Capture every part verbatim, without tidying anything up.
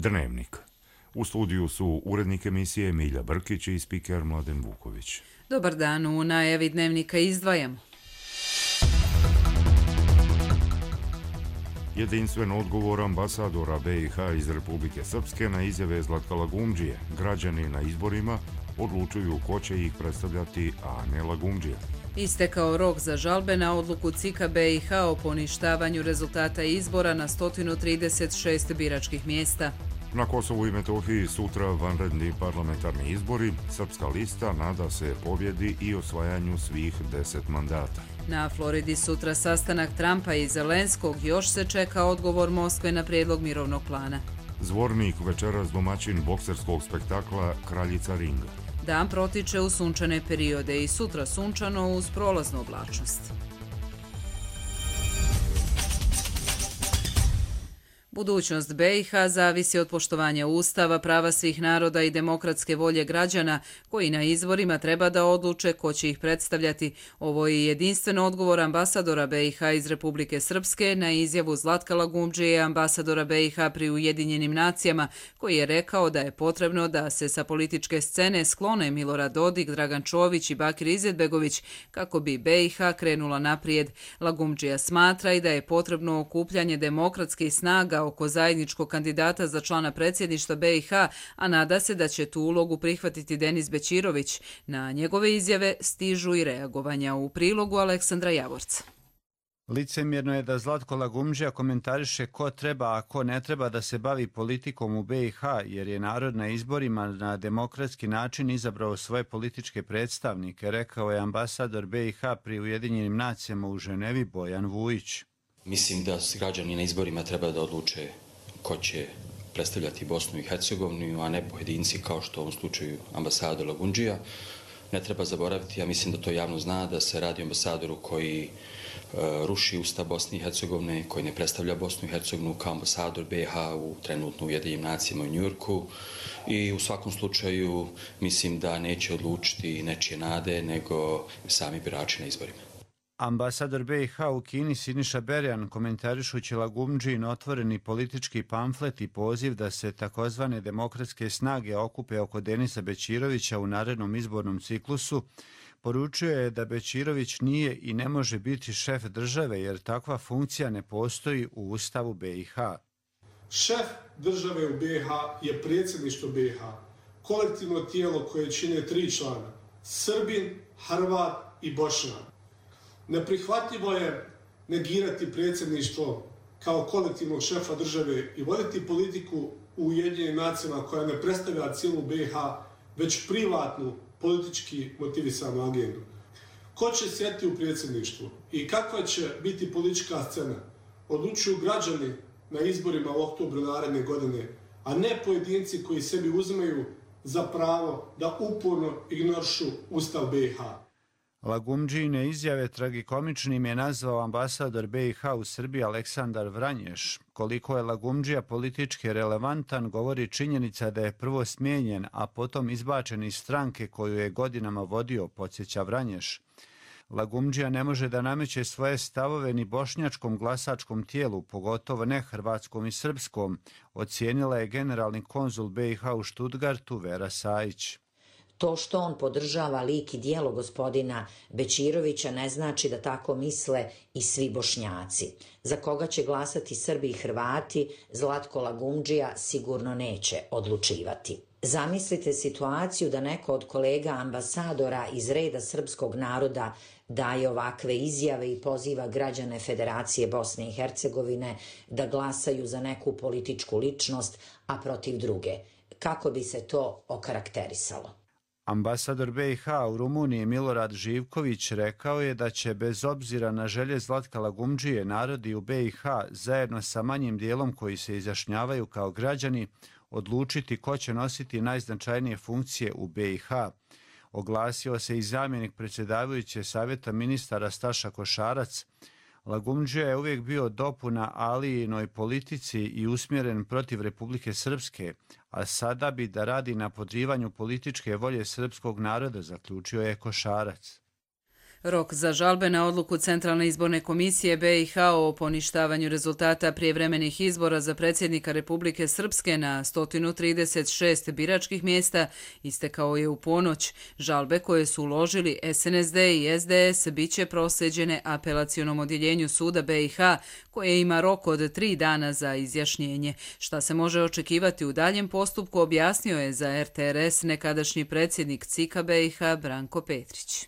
Dnevnik. U studiju su urednik emisije Milja Brkić i spiker Mladen Vuković. Dobar dan, u najavi Dnevnika izdvajamo. Jedinstven odgovor ambasadora B i H iz Republike Srpske na izjave Zlatka Lagumdžije. Građani na izborima odlučuju ko će ih predstavljati, a ne Lagumdžija. Istekao rok za žalbe na odluku C I K-a B i H o poništavanju rezultata izbora na sto trideset šest biračkih mjesta. Na Kosovu i Metohiji sutra vanredni parlamentarni izbori. Srpska lista nada se pobjedi i osvajanju svih deset mandata. Na Floridi sutra sastanak Trumpa i Zelenskog, još se čeka odgovor Moskve na prijedlog mirovnog plana. Zvornik večeras domaćin bokserskog spektakla Kraljica ringa. Dan protiče u sunčane periode i sutra sunčano uz prolaznu oblačnost. Budućnost B i H zavisi od poštovanja Ustava, prava svih naroda i demokratske volje građana koji na izborima treba da odluče ko će ih predstavljati. Ovo je jedinstven odgovor ambasadora B i H iz Republike Srpske na izjavu Zlatka Lagumdžije, ambasadora B i H pri Ujedinjenim nacijama, koji je rekao da je potrebno da se sa političke scene sklone Milorad Dodik, Dragan Čović i Bakir Izetbegović kako bi B i H krenula naprijed. Lagumdžija smatra i da je potrebno okupljanje demokratskih snaga oko zajedničkog kandidata za člana predsjedništva B i H, a nada se da će tu ulogu prihvatiti Denis Bećirović. Na njegove izjave stižu i reagovanja. U prilogu Aleksandra Javorca. Licemjerno je da Zlatko Lagumdžija komentariše ko treba, a ko ne treba da se bavi politikom u B i H, jer je narod na izborima na demokratski način izabrao svoje političke predstavnike, rekao je ambasador B i H pri Ujedinjenim nacijama u Ženevi Bojan Vujić. Mislim da građani na izborima treba da odluče ko će predstavljati Bosnu i Hercegovinu, a ne pojedinci kao što u ovom slučaju ambasador Lagumdžija. Ne treba zaboraviti, ja mislim da to javno zna, da se radi o ambasadoru koji uh, ruši Ustav Bosne i Hercegovine, koji ne predstavlja Bosnu i Hercegovinu kao ambasador B i H u trenutno Ujedinjenim nacijama u Njujorku. I u svakom slučaju mislim da neće odlučiti nečije nade, nego sami birači na izborima. Ambasador B i H u Kini Siniša Berjan, komentarišući Lagumdžijin otvoreni politički pamflet i poziv da se takozvane demokratske snage okupe oko Denisa Bećirovića u narednom izbornom ciklusu, poručio je da Bećirović nije i ne može biti šef države jer takva funkcija ne postoji u Ustavu B i H. Šef države u B i H je predsjedništvo B i H, kolektivno tijelo koje čine tri člana, Srbin, Hrvat i Bošnjak. Neprihvatljivo je negirati predsjedništvo kao kolektivnog šefa države i voditi politiku u Ujedinjenim nacijama koja ne predstavlja cijelu B i H, već privatnu, politički motivisanu agendu. Ko će sjeti u predsjedništvu i kakva će biti politička scena, odlučuju građani na izborima u oktobru naredne godine, a ne pojedinci koji sebi uzimaju za pravo da uporno ignorišu Ustav B i H. Lagumdžijine izjave tragikomičnim je nazvao ambasador B i H u Srbiji Aleksandar Vranješ. Koliko je Lagumdžija politički relevantan govori činjenica da je prvo smijenjen, a potom izbačen iz stranke koju je godinama vodio, podsjeća Vranješ. Lagumdžija ne može da nameće svoje stavove ni bošnjačkom glasačkom tijelu, pogotovo ne hrvatskom i srpskom, ocijenila je generalni konzul B i H u Štutgartu Vera Sajić. To što on podržava lik i dijelo gospodina Bećirovića ne znači da tako misle i svi Bošnjaci. Za koga će glasati Srbi i Hrvati, Zlatko Lagumdžija sigurno neće odlučivati. Zamislite situaciju da neko od kolega ambasadora iz reda srpskog naroda daje ovakve izjave i poziva građane Federacije Bosne i Hercegovine da glasaju za neku političku ličnost, a protiv druge. Kako bi se to okarakterisalo? Ambasador B i H u Rumuniji Milorad Živković rekao je da će bez obzira na želje Zlatka Lagumdžije narodi u B i H zajedno sa manjim dijelom koji se izjašnjavaju kao građani odlučiti ko će nositi najznačajnije funkcije u B i H. Oglasio se i zamjenik predsjedavajuće savjeta ministara Staša Košarac. Lagumdžija je uvijek bio dopuna Alijinoj politici i usmjeren protiv Republike Srpske, a sada bi da radi na podrivanju političke volje srpskog naroda, zaključio je Košarac. Rok za žalbe na odluku Centralne izborne komisije B i H o poništavanju rezultata prijevremenih izbora za predsjednika Republike Srpske na sto trideset šest biračkih mjesta istekao je u ponoć. Žalbe koje su uložili S N S D i S D S bit će proslijeđene apelacionom odjeljenju suda B i H koje ima rok od tri dana za izjašnjenje. Šta se može očekivati u daljem postupku objasnio je za R T R S nekadašnji predsjednik C I K-a B i H Branko Petrić.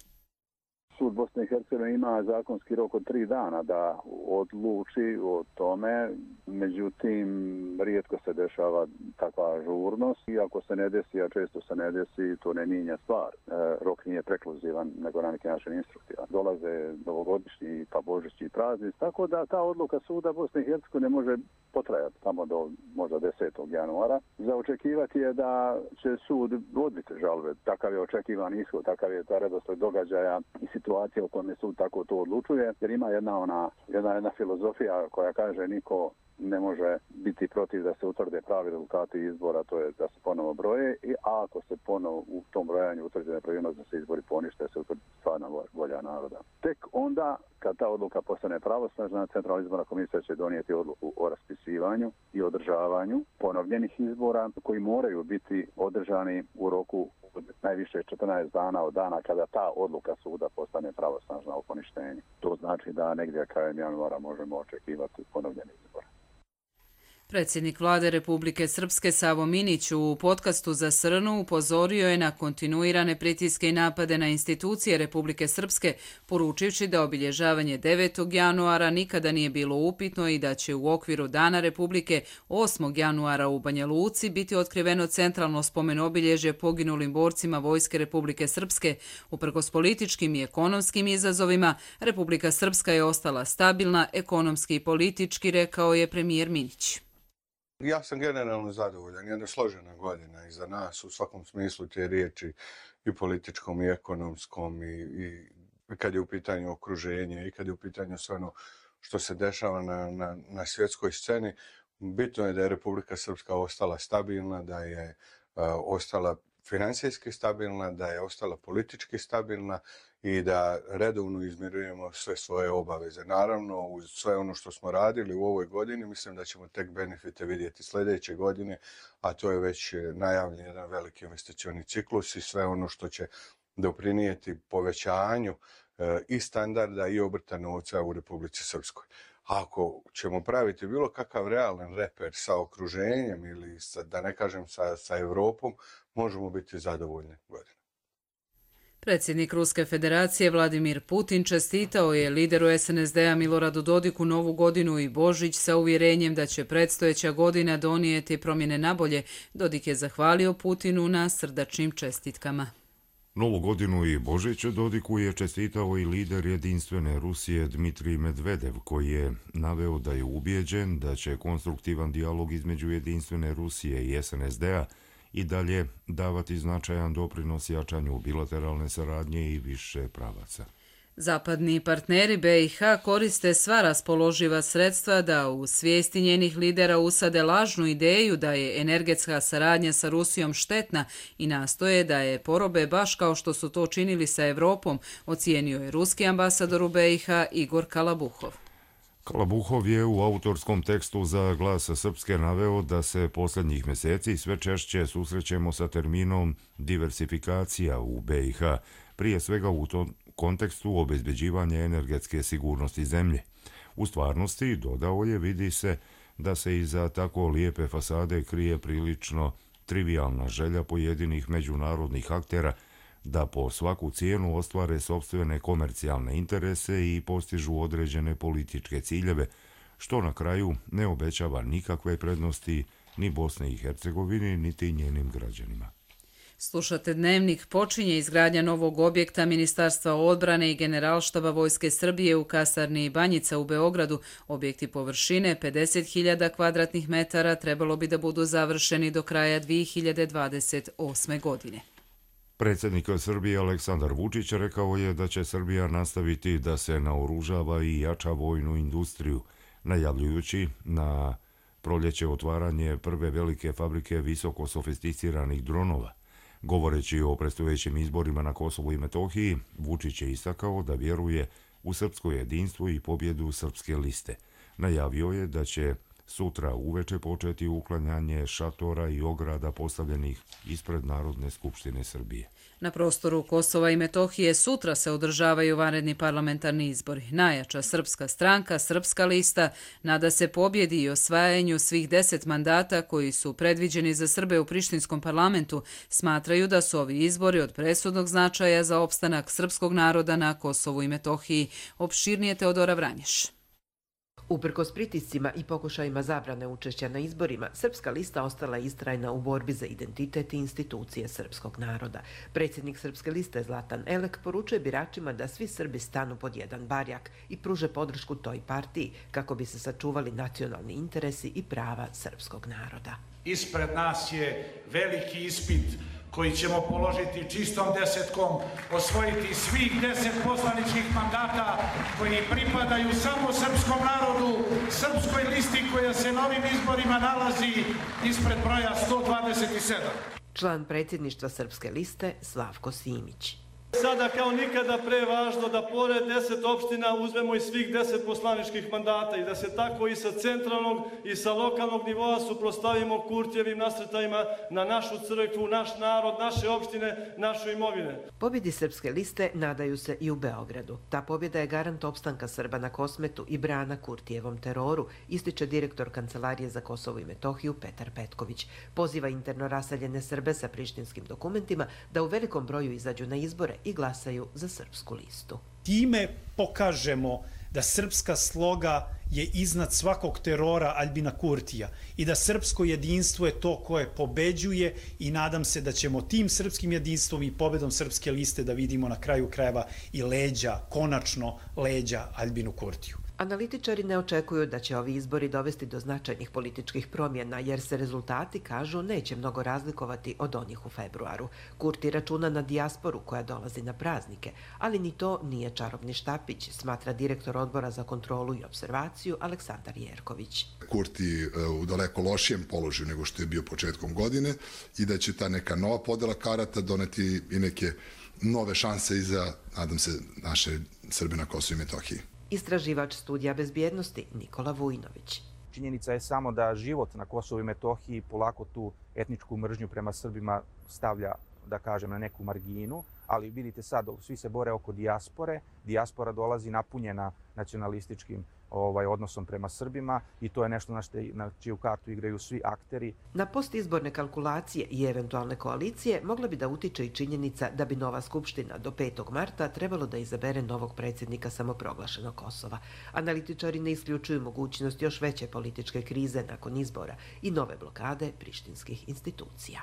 Sud Bosne i Hercegovine ima zakonski rok od tri dana da odluči o tome, međutim rijetko se dešava takva ažurnost i ako se ne desi, a često se ne desi, to ne mijenja stvar. E, rok nije prekluzivan, nego na neki način instruktivan. Dolaze novogodišnji pa božićni praznici, tako da ta odluka suda Bosne i Hercegovine može potrajati tamo do možda desetog januara. Za očekivati je da će sud odbiti žalbe. Takav je očekivan ishod, takav je ta redosled događaja i situacija u kojoj sud tako to odlučuje, jer ima jedna ona jedna, jedna filozofija koja kaže niko ne može biti protiv da se utvrde pravi rezultati izbora, to je da se ponovo broje, i a ako se ponovo u tom brojanju utvrdi nepravilnost da se izbori ponište, se utvrdi stvarna volja naroda. Tek onda, kad ta odluka postane pravosnažna, Centralna izborna komisija će donijeti odluku o raspisivanju i održavanju ponovljenih izbora koji moraju biti održani u roku od najviše četrnaest dana od dana kada ta odluka suda postane pravosnažna o poništenju. To znači da negdje krajem januara možemo očekivati ponovljeni izbor. Predsjednik vlade Republike Srpske Savo Minić u podcastu za Srnu upozorio je na kontinuirane pritiske i napade na institucije Republike Srpske, poručivši da obilježavanje devetog januara nikada nije bilo upitno i da će u okviru Dana Republike osmog januara u Banja Luci biti otkriveno centralno spomen obilježje poginulim borcima Vojske Republike Srpske. Uprkos političkim i ekonomskim izazovima, Republika Srpska je ostala stabilna, ekonomski i politički, rekao je premijer Minić. Ja sam generalno zadovoljan, jedna složena godina iza nas u svakom smislu te riječi, i političkom i ekonomskom, i, i kad je u pitanju okruženje i kad je u pitanju sve ono što se dešava na, na, na svjetskoj sceni. Bitno je da je Republika Srpska ostala stabilna, da je uh, ostala financijski stabilna, da je ostala politički stabilna i da redovno izmirujemo sve svoje obaveze. Naravno, uz sve ono što smo radili u ovoj godini, mislim da ćemo tek benefite vidjeti sljedeće godine, a to je već najavljen jedan veliki investicioni ciklus i sve ono što će doprinijeti povećanju e, i standarda i obrta novca u Republici Srpskoj. Ako ćemo praviti bilo kakav realan reper sa okruženjem ili sa, da ne kažem sa, sa Evropom, možemo biti zadovoljni godine. Predsjednik Ruske federacije Vladimir Putin čestitao je lideru S N S D-a Miloradu Dodiku Novu godinu i Božić sa uvjerenjem da će predstojeća godina donijeti promjene nabolje. Dodik je zahvalio Putinu na srdačnim čestitkama. Novu godinu i Božić Dodiku je čestitao i lider jedinstvene Rusije Dmitrij Medvedev, koji je naveo da je ubijeđen da će konstruktivan dijalog između jedinstvene Rusije i S N S D-a i dalje davati značajan doprinos jačanju bilateralne saradnje i više pravaca. Zapadni partneri B i H koriste sva raspoloživa sredstva da u svijesti njenih lidera usade lažnu ideju da je energetska saradnja sa Rusijom štetna i nastoje da je porobe baš kao što su to činili sa Evropom, ocijenio je ruski ambasador u B i H Igor Kalabuhov. Kalabuhov je u autorskom tekstu za Glas Srpske naveo da se posljednjih mjeseci sve češće susrećemo sa terminom diversifikacija u B i H, prije svega u tom kontekstu obezbeđivanja energetske sigurnosti zemlje. U stvarnosti, dodao je, vidi se da se iza tako lijepe fasade krije prilično trivijalna želja pojedinih međunarodnih aktera da po svaku cijenu ostvare sopstvene komercijalne interese i postižu određene političke ciljeve, što na kraju ne obećava nikakve prednosti ni Bosne i Hercegovini, niti njenim građanima. Slušate Dnevnik. Počinje izgradnja novog objekta Ministarstva odbrane i Generalštaba Vojske Srbije u kasarni Banjica u Beogradu. Objekti površine pedeset hiljada kvadratnih metara trebalo bi da budu završeni do kraja dvije hiljade dvadeset osme. godine. Predsjednik Srbije Aleksandar Vučić rekao je da će Srbija nastaviti da se naoružava i jača vojnu industriju, najavljujući na proljeće otvaranje prve velike fabrike visoko sofisticiranih dronova. Govoreći o predstojećim izborima na Kosovu i Metohiji, Vučić je istakao da vjeruje u srpsko jedinstvo i pobjedu Srpske liste. Najavio je da će sutra uveče početi uklanjanje šatora i ograda postavljenih ispred Narodne skupštine Srbije. Na prostoru Kosova i Metohije sutra se održavaju vanredni parlamentarni izbori. Najjača srpska stranka, Srpska lista, nada se pobjedi i osvajanju svih deset mandata koji su predviđeni za Srbe u Prištinskom parlamentu. Smatraju da su ovi izbori od presudnog značaja za opstanak srpskog naroda na Kosovu i Metohiji. Opširnije Teodora Vranješ. Uprkos pritiscima i pokušajima zabrane učešća na izborima, Srpska lista ostala istrajna u borbi za identitet i institucije srpskog naroda. Predsjednik Srpske liste Zlatan Elek poručuje biračima da svi Srbi stanu pod jedan barjak i pruže podršku toj partiji kako bi se sačuvali nacionalni interesi i prava srpskog naroda. Ispred nas je veliki ispit koji ćemo položiti čistom desetkom, osvojiti svih deset poslaničkih mandata koji pripadaju samo srpskom narodu, Srpskoj listi koja se na ovim izborima nalazi ispred broja sto dvadeset sedam. Član predsjedništva Srpske liste Slavko Simić. Sada kao nikada pre važno da pored deset opština uzmemo i svih deset poslaničkih mandata i da se tako i sa centralnog i sa lokalnog nivoa suprotstavimo Kurtijevim nasrtajima na našu crkvu, naš narod, naše opštine, našu imovine. Pobjedi Srpske liste nadaju se i u Beogradu. Ta pobjeda je garant opstanka Srba na Kosmetu i brana Kurtijevom teroru, ističe direktor Kancelarije za Kosovo i Metohiju Petar Petković. Poziva interno raseljene Srbe sa prištinskim dokumentima da u velikom broju izađu na izbore i glasaju za Srpsku listu. Time pokažemo da srpska sloga je iznad svakog terora Aljbina Kurtija i da srpsko jedinstvo je to koje pobeđuje i nadam se da ćemo tim srpskim jedinstvom i pobedom Srpske liste da vidimo na kraju krajeva i leđa, konačno leđa Aljbinu Kurtiju. Analitičari ne očekuju da će ovi izbori dovesti do značajnih političkih promjena, jer se rezultati, kažu, neće mnogo razlikovati od onih u februaru. Kurti računa na dijasporu koja dolazi na praznike, ali ni to nije čarobni štapić, smatra direktor odbora za kontrolu i observaciju Aleksandar Jerković. Kurti u daleko lošijem položaju nego što je bio početkom godine i da će ta neka nova podela karata doneti i neke nove šanse i za, nadam se, naše Srbe na Kosovu i Metohiji. Istraživač studija bezbjednosti Nikola Vujnović. Činjenica je samo da život na Kosovu i Metohiji polako tu etničku mržnju prema Srbima stavlja, da kažem, na neku marginu, ali vidite sad, svi se bore oko dijaspore, dijaspora dolazi napunjena nacionalističkim ovaj, odnosom prema Srbima i to je nešto na, šte, na čiju kartu igraju svi akteri. Na postizborne kalkulacije i eventualne koalicije mogla bi da utiče i činjenica da bi nova skupština do petog marta trebalo da izabere novog predsjednika samoproglašenog Kosova. Analitičari ne isključuju mogućnost još veće političke krize nakon izbora i nove blokade prištinskih institucija.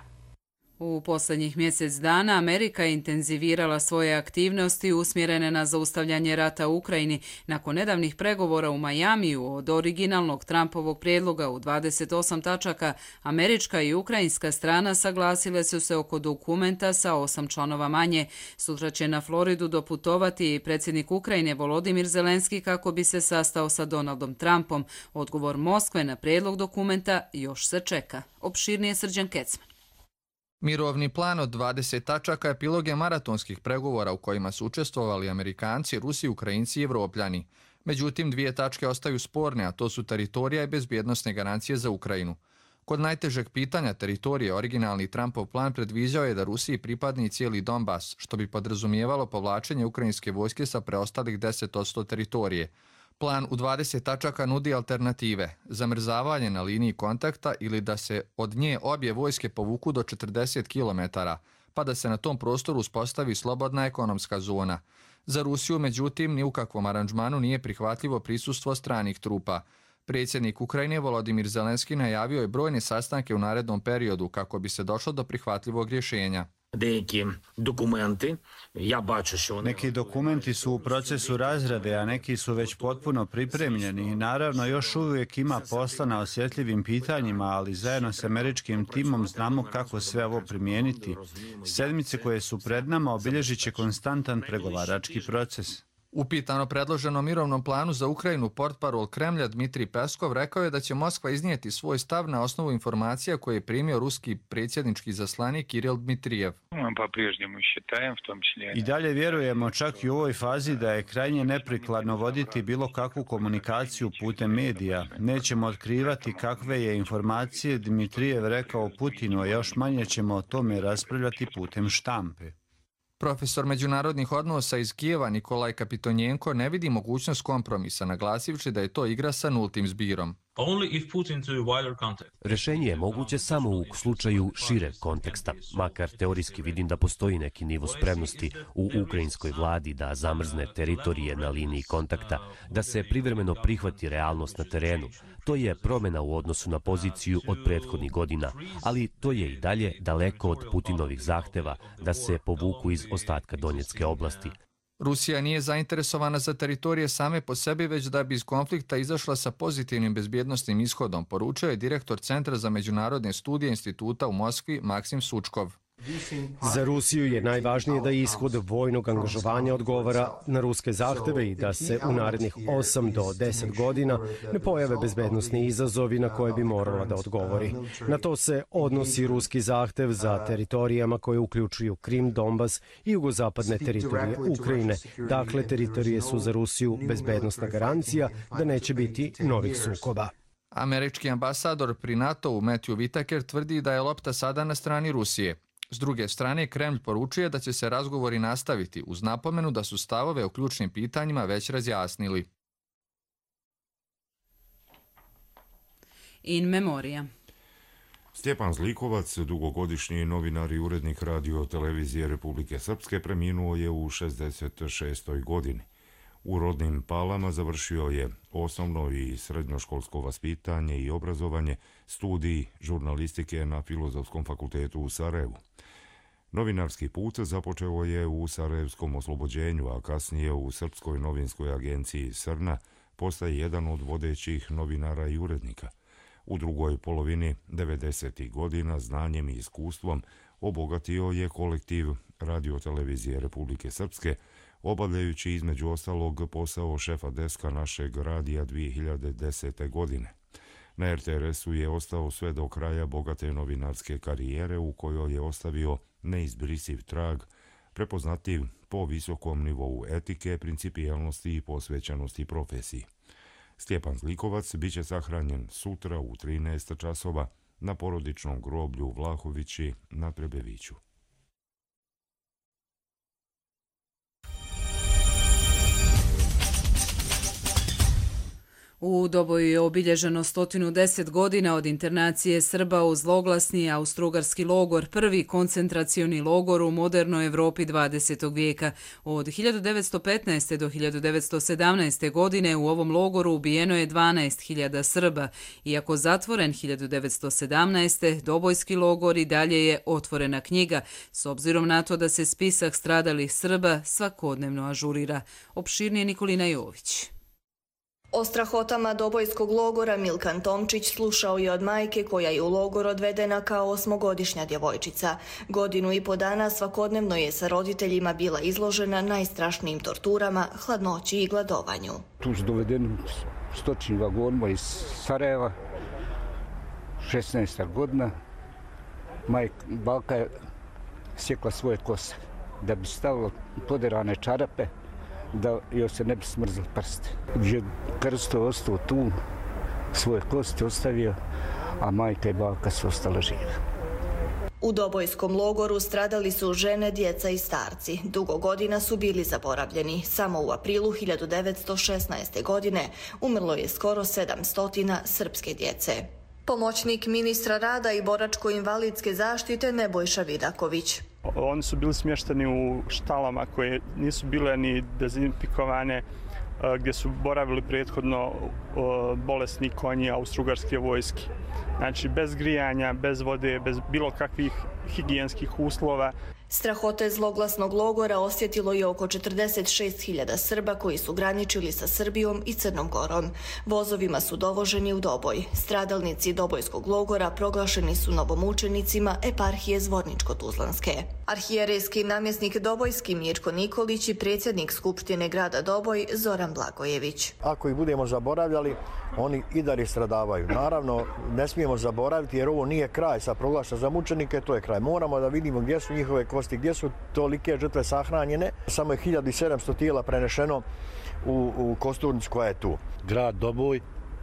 U posljednjih mjesec dana Amerika je intenzivirala svoje aktivnosti usmjerene na zaustavljanje rata u Ukrajini nakon nedavnih pregovora u Majamiju od originalnog Trumpovog prijedloga u dvadeset osam tačaka. Američka i ukrajinska strana saglasile su se oko dokumenta sa osam članova manje. Sutra će na Floridu doputovati predsjednik Ukrajine Volodimir Zelenski kako bi se sastao sa Donaldom Trumpom. Odgovor Moskve na prijedlog dokumenta još se čeka. Opširnije Srđan Kecman. Mirovni plan od dvadeset tačaka epilog je maratonskih pregovora u kojima su učestvovali Amerikanci, Rusi, Ukrajinci i Evropljani. Međutim, dvije tačke ostaju sporne, a to su teritorija i bezbjednosne garancije za Ukrajinu. Kod najtežeg pitanja teritorije originalni Trumpov plan predviđao je da Rusiji pripadne i cijeli Donbas, što bi podrazumijevalo povlačenje ukrajinske vojske sa preostalih deset posto teritorije. Plan u dvadeset tačaka nudi alternative, zamrzavanje na liniji kontakta ili da se od nje obje vojske povuku do četrdeset kilometara, pa da se na tom prostoru uspostavi slobodna ekonomska zona. Za Rusiju, međutim, ni u kakvom aranžmanu nije prihvatljivo prisustvo stranih trupa. Predsjednik Ukrajine Volodimir Zelenski najavio je brojne sastanke u narednom periodu kako bi se došlo do prihvatljivog rješenja. Neki dokumenti su u procesu razrade, a neki su već potpuno pripremljeni. Naravno, još uvijek ima posla na osjetljivim pitanjima, ali zajedno s američkim timom znamo kako sve ovo primijeniti. Sedmice koje su pred nama obilježit će konstantan pregovarački proces. Upitan o predloženom mirovnom planu za Ukrajinu, portparol Kremlja Dmitrij Peskov rekao je da će Moskva iznijeti svoj stav na osnovu informacija koje je primio ruski predsjednički zaslanik Kiril Dmitrijev. I dalje vjerujemo čak i u ovoj fazi da je krajnje neprikladno voditi bilo kakvu komunikaciju putem medija. Nećemo otkrivati kakve je informacije Dmitrijev rekao Putinu, a još manje ćemo o tome raspravljati putem štampe. Profesor međunarodnih odnosa iz Kijeva Nikolaj Kapitonjenko ne vidi mogućnost kompromisa, naglasivši da je to igra sa nultim zbirom. Rešenje je moguće samo u slučaju šireg konteksta, makar teorijski vidim da postoji neki nivo spremnosti u ukrajinskoj vladi da zamrzne teritorije na liniji kontakta, da se privremeno prihvati realnost na terenu. To je promjena u odnosu na poziciju od prethodnih godina, ali to je i dalje daleko od Putinovih zahteva da se povuku iz ostatka Donjecke oblasti. Rusija nije zainteresovana za teritorije same po sebi, već da bi iz konflikta izašla sa pozitivnim bezbjednostnim ishodom, poručio je direktor Centra za međunarodne studije instituta u Moskvi Maksim Sučkov. Za Rusiju je najvažnije da ishod vojnog angažovanja odgovara na ruske zahteve i da se u narednih osam do deset godina ne pojave bezbednosni izazovi na koje bi morala da odgovori. Na to se odnosi ruski zahtev za teritorijama koje uključuju Krim, Donbas i jugozapadne teritorije Ukrajine. Dakle, teritorije su za Rusiju bezbednostna garancija da neće biti novih sukoba. Američki ambasador pri NATO-u Matthew Whitaker tvrdi da je lopta sada na strani Rusije. S druge strane, Kremlj poručuje da će se razgovori nastaviti uz napomenu da su stavove o ključnim pitanjima već razjasnili. In memorija. Stjepan Zlikovac, dugogodišnji novinar i urednik radio televizije Republike Srpske, preminuo je u šezdeset šestoj godini. U rodnim Palama završio je osnovno i srednjoškolsko vaspitanje i obrazovanje, studij žurnalistike na Filozofskom fakultetu u Sarajevu. Novinarski put započeo je u Sarajevskom oslobođenju, a kasnije u Srpskoj novinskoj agenciji Srna postaje jedan od vodećih novinara i urednika. U drugoj polovini devedesetih godina znanjem i iskustvom obogatio je kolektiv radiotelevizije Republike Srpske, obavljajući između ostalog posao šefa deska našeg radija dvije hiljade desete. godine. Na er te er esu je ostao sve do kraja bogate novinarske karijere u kojoj je ostavio neizbrisiv trag, prepoznativ po visokom nivou etike, principijelnosti i posvećenosti profesiji. Stjepan Zlikovac biće sahranjen sutra u trinaest časova na porodičnom groblju Vlahovići na Trebeviću. U Doboju je obilježeno sto deset godina od internacije Srba u zloglasni austrougarski logor, prvi koncentracioni logor u modernoj Evropi dvadesetog vijeka. Od hiljadu devetsto petnaeste. do hiljadu devetsto sedamnaeste. godine u ovom logoru ubijeno je dvanaest hiljada Srba. Iako zatvoren hiljadu devetsto sedamnaeste. Dobojski logor i dalje je otvorena knjiga, s obzirom na to da se spisak stradalih Srba svakodnevno ažurira. Opširnije Nikolina Jović. O strahotama Dobojskog logora Milkan Tomčić slušao je od majke koja je u logor odvedena kao osmogodišnja djevojčica. Godinu i po dana svakodnevno je sa roditeljima bila izložena najstrašnijim torturama, hladnoći i gladovanju. Tu su dovedeni stočnim vagonima iz Sarajeva, šesnaesta godina. Majka, baka je sjekla svoje kose da bi stavila poderane čarape, da joj se ne bi smrzli prste. Je Krsto ostao tu, svoje kosti ostavio, a majka i baka su ostale žive. U Dobojskom logoru stradali su žene, djeca i starci. Dugo godina su bili zaboravljeni. Samo u aprilu hiljadu devetsto šesnaeste. godine umrlo je skoro sedamsto srpske djece. Pomoćnik ministra rada i boračko-invalidske zaštite Nebojša Vidaković. Oni su bili smješteni u štalama koje nisu bile ni dezinfikovane, gdje su boravili prethodno bolesni konji austrougarske vojske. Znači, bez grijanja, bez vode, bez bilo kakvih higijenskih uslova. Strahote zloglasnog logora osjetilo je oko četrdeset šest hiljada Srba koji su graničili sa Srbijom i Crnom Gorom. Vozovima su dovoženi u Doboj. Stradalnici Dobojskog logora proglašeni su novomučenicima eparhije Zvorničko-Tuzlanske. Arhijerejski namjesnik Dobojski Mirko Nikolić i predsjednik Skupštine grada Doboj Zoran Blagojević. Ako ih budemo zaboravljali, oni i dalje stradavaju. Naravno, ne smijemo zaboraviti jer ovo nije kraj sa proglašen za mučenike, to je kraj. Moramo da vidimo gdje su njihove kosti, gdje su tolike žrtve sahranjene. Samo je hiljadu sedamsto tijela prenešeno u, u Kosturnicu koja je tu. Grad Doboj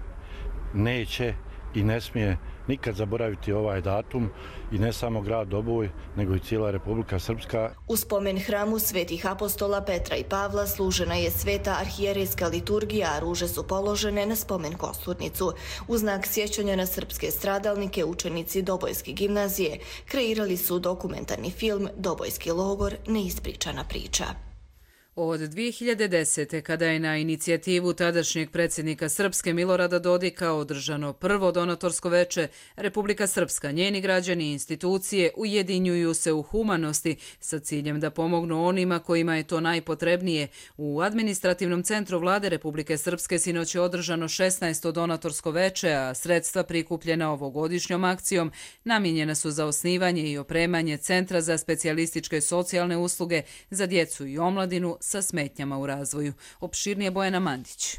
neće i ne smije nikad zaboraviti ovaj datum i ne samo grad Doboj, nego i cijela Republika Srpska. U spomen hramu svetih apostola Petra i Pavla služena je sveta arhijerejska liturgija, a ruže su položene na spomen Kosturnicu. U znak sjećanja na srpske stradalnike, učenici Dobojske gimnazije kreirali su dokumentarni film Dobojski logor, neispričana priča. Od dvije hiljade desete. kada je na inicijativu tadašnjeg predsjednika Srpske Milorada Dodika održano prvo donatorsko veče, Republika Srpska, njeni građani i institucije ujedinjuju se u humanosti sa ciljem da pomognu onima kojima je to najpotrebnije. U administrativnom centru vlade Republike Srpske sinoć je održano šesnaesto donatorsko veče, a sredstva prikupljena ovogodišnjom akcijom namijenjena su za osnivanje i opremanje Centra za specijalističke socijalne usluge za djecu i omladinu sa smetnjama u razvoju. Opširnije Bojana Mandić.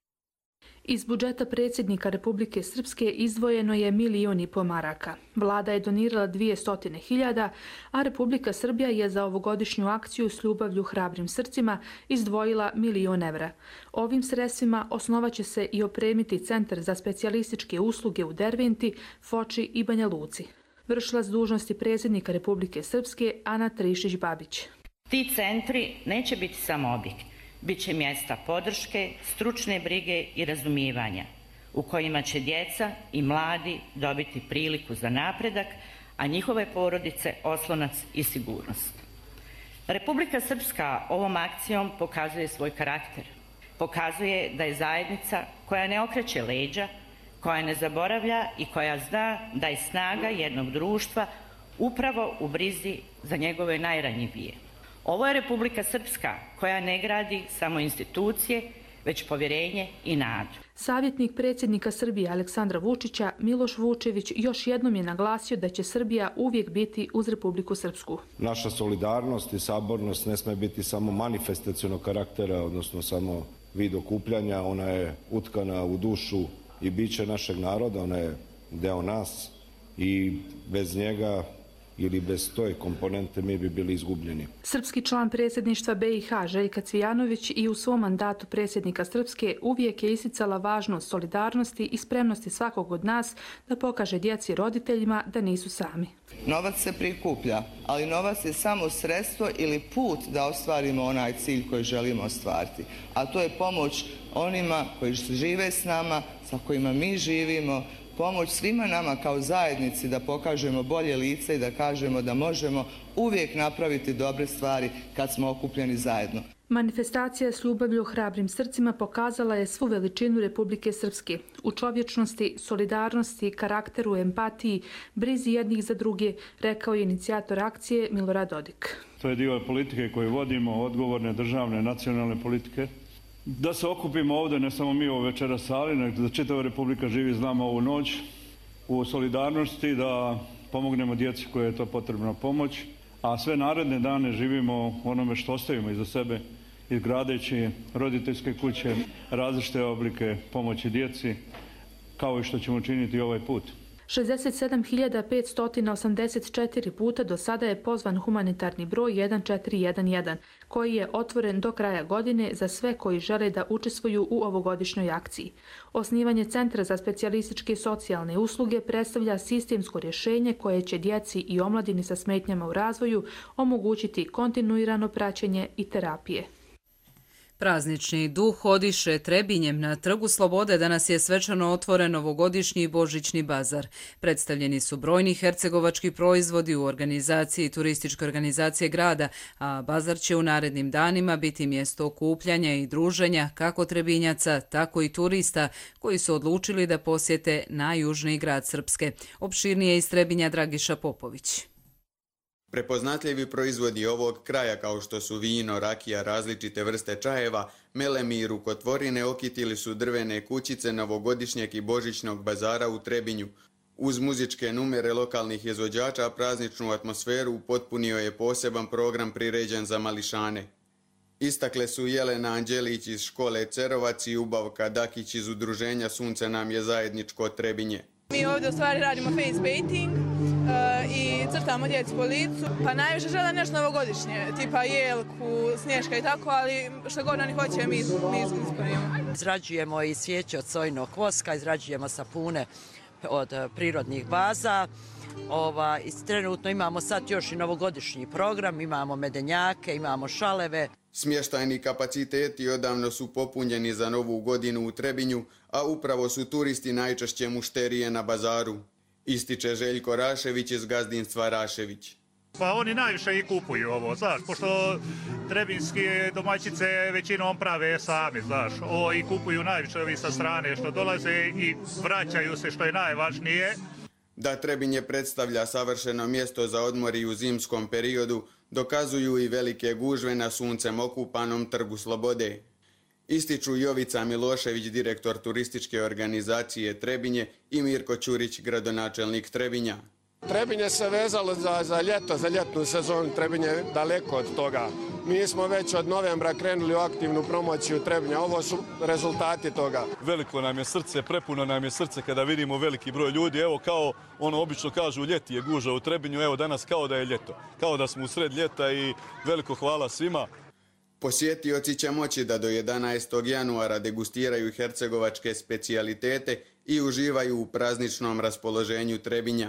Iz budžeta predsjednika Republike Srpske izdvojeno je milion i po maraka. Vlada je donirala dvjesto hiljada, a Republika Srbija je za ovogodišnju akciju s ljubavlju hrabrim srcima izdvojila milion evra. Ovim sredstvima osnovaće se i opremiti Centar za specijalističke usluge u Derventi, Foči i Banja Luci. Vršilac dužnosti predsjednika Republike Srpske Ana Trišić-Babić. Ti centri neće biti samo objekt, bit će mjesta podrške, stručne brige i razumijevanja, u kojima će djeca i mladi dobiti priliku za napredak, a njihove porodice oslonac i sigurnost. Republika Srpska ovom akcijom pokazuje svoj karakter. Pokazuje da je zajednica koja ne okreće leđa, koja ne zaboravlja i koja zna da je snaga jednog društva upravo u brizi za njegove najranjivije. Ovo je Republika Srpska koja ne gradi samo institucije, već povjerenje i nadu. Savjetnik predsjednika Srbije Aleksandra Vučića Miloš Vučević još jednom je naglasio da će Srbija uvijek biti uz Republiku Srpsku. Naša solidarnost i sabornost ne sme biti samo manifestacionog karaktera, odnosno samo vid okupljanja. Ona je utkana u dušu i biće našeg naroda, ona je deo nas i bez njega ili bez toj komponente mi bi bili izgubljeni. Srpski član predsjedništva B i H Željka Cvijanović i u svom mandatu predsjednika Srpske uvijek je isticala važnost solidarnosti i spremnosti svakog od nas da pokaže djeci i roditeljima da nisu sami. Novac se prikuplja, ali novac je samo sredstvo ili put da ostvarimo onaj cilj koji želimo ostvariti. A to je pomoć onima koji žive s nama, sa kojima mi živimo, pomoć svima nama kao zajednici da pokažemo bolje lice i da kažemo da možemo uvijek napraviti dobre stvari kad smo okupljeni zajedno. Manifestacija s ljubavlju hrabrim srcima pokazala je svu veličinu Republike Srpske. U čovječnosti, solidarnosti, karakteru, empatiji, brizi jednih za druge, rekao je inicijator akcije Milorad Dodik. To je dio politike koju vodimo, odgovorne državne, nacionalne politike. Da se okupimo ovdje, ne samo mi u večera sali, nego da čitava Republika živi s nama ovu noć u solidarnosti, da pomognemo djeci koje je to potrebna pomoć, a sve naredne dane živimo onome što ostavimo iza sebe, izgradeći roditeljske kuće, različite oblike pomoći djeci, kao i što ćemo činiti ovaj put. šezdeset sedam hiljada petsto osamdeset četiri puta do sada je pozvan humanitarni broj jedan četiri jedan jedan, koji je otvoren do kraja godine za sve koji žele da učestvuju u ovogodišnjoj akciji. Osnivanje Centra za specijalističke socijalne usluge predstavlja sistemsko rješenje koje će djeci i omladini sa smetnjama u razvoju omogućiti kontinuirano praćenje i terapije. Praznični duh odiše Trebinjem. Na Trgu Slobode danas je svečano otvoren ovogodišnji božićni bazar. Predstavljeni su brojni hercegovački proizvodi u organizaciji turističke organizacije grada, a bazar će u narednim danima biti mjesto okupljanja i druženja kako Trebinjaca, tako i turista koji su odlučili da posjete najjužniji grad Srpske. Opširnije iz Trebinja Dragiša Popović. Prepoznatljivi proizvodi ovog kraja kao što su vino, rakija, različite vrste čajeva, melemi i rukotvorine okitili su drvene kućice novogodišnjeg i božićnog bazara u Trebinju. Uz muzičke numere lokalnih izvođača prazničnu atmosferu upotpunio je poseban program priređen za mališane. Istakle su Jelena Anđelić iz škole Cerovac i Ubavka Dakić iz udruženja Sunce nam je zajedničko Trebinje. Mi ovdje u stvari radimo face painting uh, i crtamo djeci po licu. Pa najviše žele nešto novogodišnje, tipa jelku, snješka i tako, ali što god oni hoće mi, mi ispunimo. Izrađujemo i svijeće od sojinog voska, izrađujemo sapune od prirodnih baza. Ova, trenutno imamo sad još i novogodišnji program, imamo medenjake, imamo šaleve. Smještajni kapaciteti odavno su popunjeni za novu godinu u Trebinju, a upravo su turisti najčešće mušterije na bazaru. Ističe Željko Rašević iz gazdinstva Rašević. Pa oni najviše i kupuju ovo, znaš, pošto trebinske domaćice većinom prave sami, znaš. Ovo i kupuju najviše ovi sa strane što dolaze i vraćaju se, što je najvažnije. Da Trebinje predstavlja savršeno mjesto za odmor i u zimskom periodu, dokazuju i velike gužve na suncem okupanom Trgu Slobode. Ističu Jovica Milošević, direktor turističke organizacije Trebinje, i Mirko Ćurić, gradonačelnik Trebinja. Trebinje se vezalo za, za ljeto, za ljetnu sezonu, Trebinje daleko od toga. Mi smo već od novembra krenuli u aktivnu promociju Trebinja. Ovo su rezultati toga. Veliko nam je srce, prepuno nam je srce kada vidimo veliki broj ljudi. Evo kao ono obično kažu, ljeti je gužva u Trebinju, evo danas kao da je ljeto. Kao da smo u sred ljeta i veliko hvala svima. Posjetioci će moći da do jedanaestog januara degustiraju hercegovačke specijalitete i uživaju u prazničnom raspoloženju Trebinja.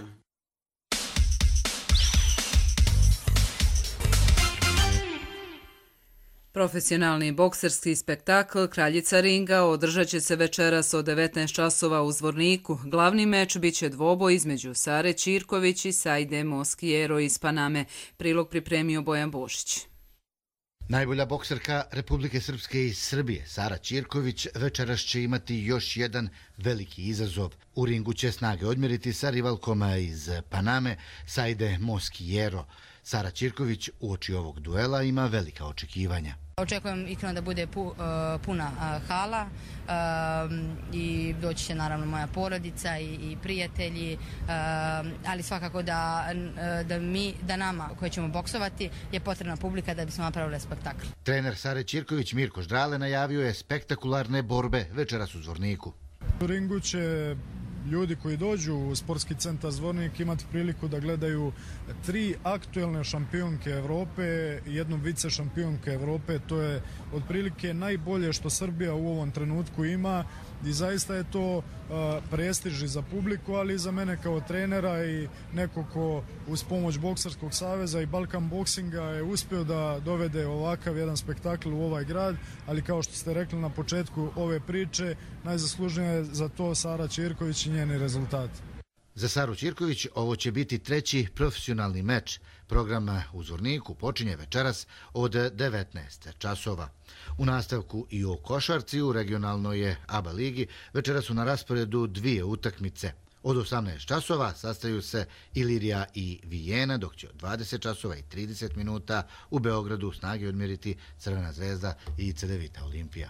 Profesionalni bokserski spektakl Kraljica ringa održat će se večeras od devetnaest časova u Zvorniku. Glavni meč biće dvoboj između Sare Ćirković i Sajde Moskijero iz Paname. Prilog pripremio Bojan Bošić. Najbolja bokserka Republike Srpske i Srbije, Sara Ćirković, večeras će imati još jedan veliki izazov. U ringu će snage odmjeriti sa rivalkom iz Paname, Sajde Moskijero. Sara Ćirković uoči ovog duela ima velika očekivanja. Očekujem iskreno da bude pu, uh, puna uh, hala uh, i doći će naravno moja porodica i, i prijatelji, uh, ali svakako da, uh, da, mi, da nama koji ćemo boksovati je potrebna publika da bismo napravili spektakl. Trener Sare Ćirković Mirko Ždrale najavio je spektakularne borbe večeras u Zvorniku. U ringu će ljudi koji dođu u sportski centar Zvornik imati priliku da gledaju tri aktuelne šampionke Evrope i jednu vice šampionke Evrope. To je otprilike najbolje što Srbija u ovom trenutku ima i zaista je to uh, prestiž za publiku, ali i za mene kao trenera i neko ko uz pomoć Bokserskog saveza i Balkan Boksinga je uspio da dovede ovakav jedan spektakl u ovaj grad, ali kao što ste rekli na početku ove priče, najzaslužnija je za to Sara Ćirković i njeni rezultati. Za Saru Ćirković ovo će biti treći profesionalni meč. Program u Zvorniku počinje večeras od devetnaest časova. U nastavku i u košarci u regionalnoj ABA ligi večeras su na rasporedu dvije utakmice. Od osamnaest časova sastaju se Ilirija i Vijena, dok će od dvadeset časova i trideset minuta u Beogradu snage odmjeriti Crvena zvezda i Cedevita Olimpija.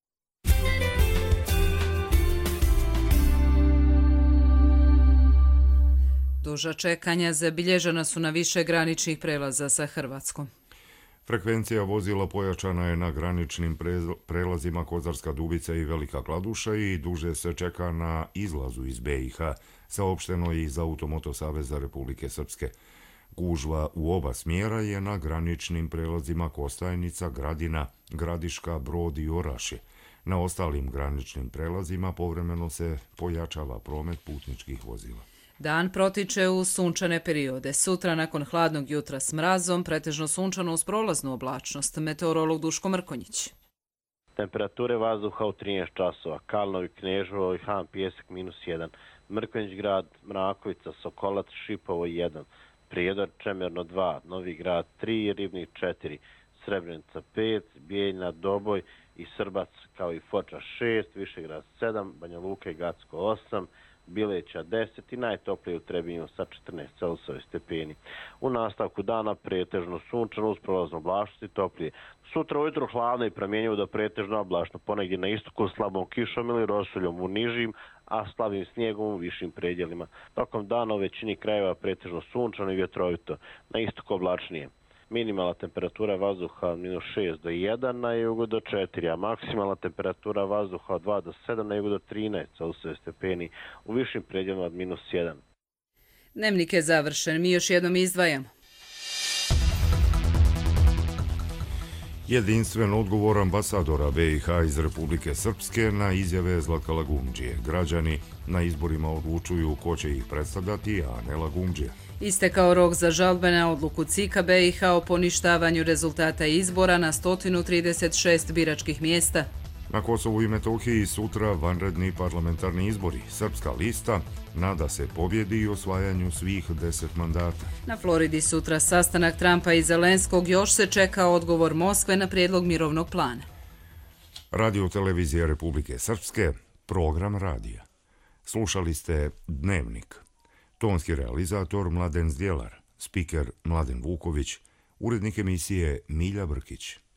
Duža čekanja zabilježena su na više graničnih prelaza sa Hrvatskom. Frekvencija vozila pojačana je na graničnim prelazima Kozarska Dubica i Velika Kladuša i duže se čeka na izlazu iz be i ha, saopšteno je iz Automoto saveza Republike Srpske. Gužva u oba smjera je na graničnim prelazima Kostajnica, Gradina, Gradiška, Brod i Orašje. Na ostalim graničnim prelazima povremeno se pojačava promet putničkih vozila. Dan protiče u sunčane periode. Sutra nakon hladnog jutra s mrazom, pretežno sunčano uz prolaznu oblačnost. Meteorolog Duško Mrkonjić. Temperature vazduha u trinaest časova. Kalnovi, Kneževo i Han Pijesak minus jedan. Mrkonjić grad, Mrakovica, Sokolac, Šipovo jedan. Prijedor, Čemerno dva. Novi grad tri, Ribnik četiri. Srebrenica pet, Bijeljna, Doboj i Srbac kao i Foča šest. Višegrad sedam, Banja Luka i Gacko osam. Bileća deset i najtoplije u Trebinju sa četrnaest Celzijusovih stepeni. U nastavku dana pretežno sunčano uz prolaznu oblačnost i toplije. Sutra ujutro hladno i promjenjivo do pretežno oblačno, ponegdje na istoku slabom kišom ili rošuljom u nižim, a slabim snijegom u višim predjelima. Tokom dana u većini krajeva pretežno sunčano i vjetrovito, na istoku oblačnije. Minimalna temperatura vazduha od minus šest do jedan, na jugu do četiri, a maksimalna temperatura vazduha od dva do sedam, na jugu do trinaest Celzijusovih stepeni, u višim predjelima od minus jedan. Dnevnik je završen, mi još jednom izdvajamo. Jedinstven odgovor ambasadora B i H iz Republike Srpske na izjave Zlatka Lagumdžije. Građani na izborima odlučuju ko će ih predstavljati, a ne Lagumdžija. Istekao rok za žalbe na odluku C I K-a B i H o poništavanju rezultata izbora na sto trideset šest biračkih mjesta. Na Kosovu i Metohiji sutra vanredni parlamentarni izbori. Srpska lista nada se pobjedi i osvajanju svih deset mandata. Na Floridi sutra sastanak Trumpa i Zelenskog, još se čeka odgovor Moskve na prijedlog mirovnog plana. Radio televizija Republike Srpske, program radija. Slušali ste Dnevnik. Tonski realizator Mladen Zdjelar, spiker Mladen Vuković, urednik emisije Milja Brkić.